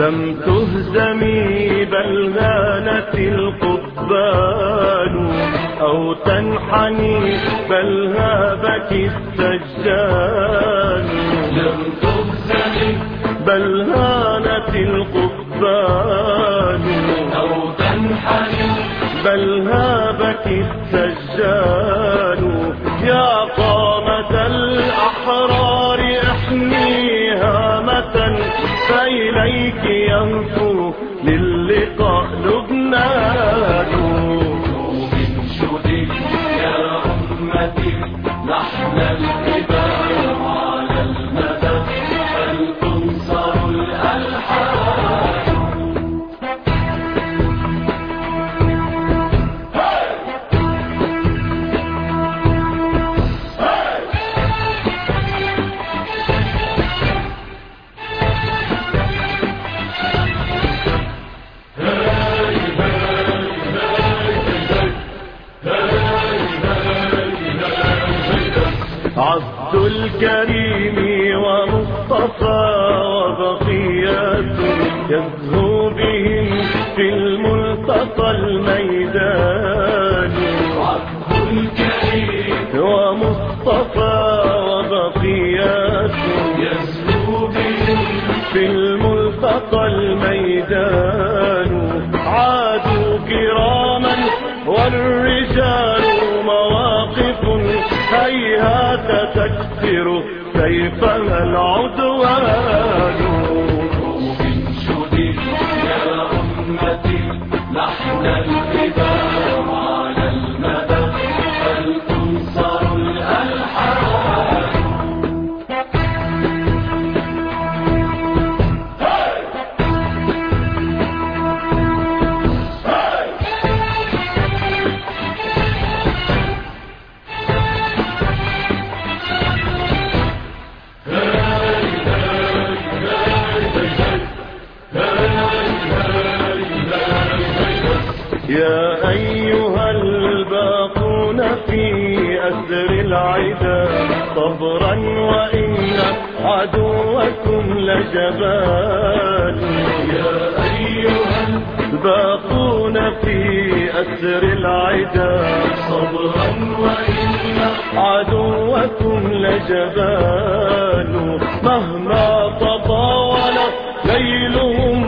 لم تهزمي بل هانت القضبان، أو تنحني بل هابك السجان. لم تهزمي بل هانت القضبان، أو تنحني بل هابك السجان. يا قامة الأحرار احمي هامة، فإليك ينفو للقاء لبنان. انشدي يا أمتي لحن الإباء على المدى، فلتنصر الألحان. عبد الكريم ومصطفى وبقيات يزهو بهم في الملتقى الميدان. عبد الكريم ومصطفى وبقيات يزهو بهم في الملتقى الميدان. عادوا كراما والرجال مواقف، هيهات تكسر سيفها العدوان. انشدي يا أمتي لحن الإباء على المدى، فلتنصر الألحان. يا أيها الباقون في أسر العدا، صبرا وإن عدوكم لجبان. يا أيها الباقون في أسر العدا، صبرا وإن عدوكم لجبان. مهما تطاول ليلهم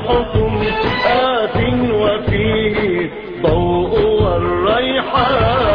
فصباحكم آت، وفيه ضوء والريحان.